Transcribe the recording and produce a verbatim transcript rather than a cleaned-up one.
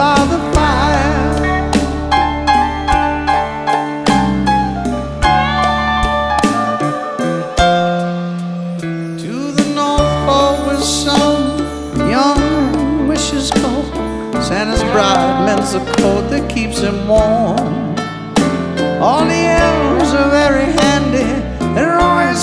by the fire. To the North Pole where some young wishes go, Santa's bride mends the coat that keeps him warm. All the elves are very happy